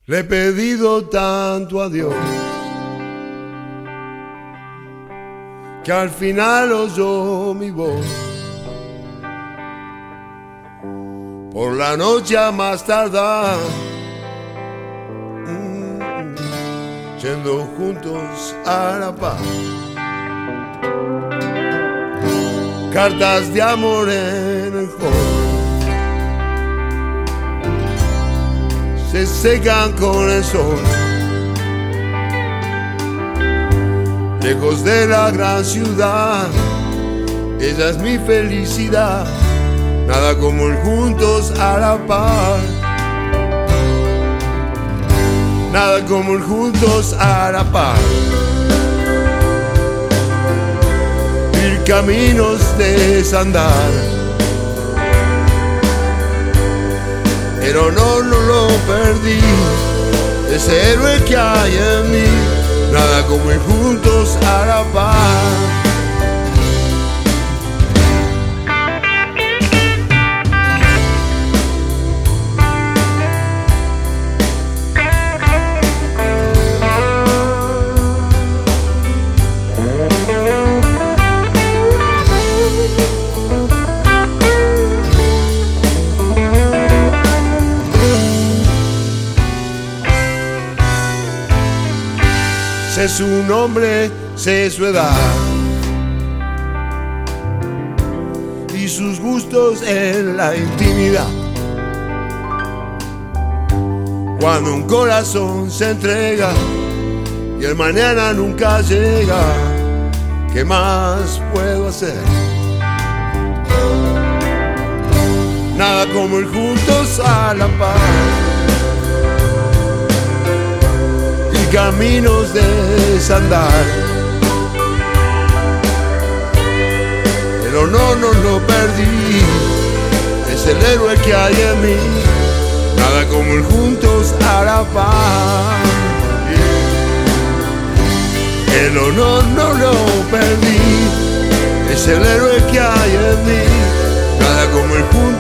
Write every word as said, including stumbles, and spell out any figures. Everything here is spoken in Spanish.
Le he pedido tanto a Dios que al final oyó mi voz. Por la noche a más tardar, mm, yendo juntos a la paz. Cartas de amor en el hall se secan con el sol. Lejos de la gran ciudad, ella es mi felicidad. Nada como el juntos a la par. Nada como el juntos a la par. Ir caminos de desandar. Pero no, no lo perdí, ese héroe que hay en mí. Nada como ir juntos a la par. Sé su nombre, sé su edad y sus gustos en la intimidad. Cuando un corazón se entrega y el mañana nunca llega, ¿qué más puedo hacer? Nada como ir juntos a la paz. Caminos de desandar, pero no, no lo perdí, es el héroe que hay en mí. Nada como ir juntos a la paz. El honor no lo perdí, es el héroe que hay en mí. Nada como ir juntos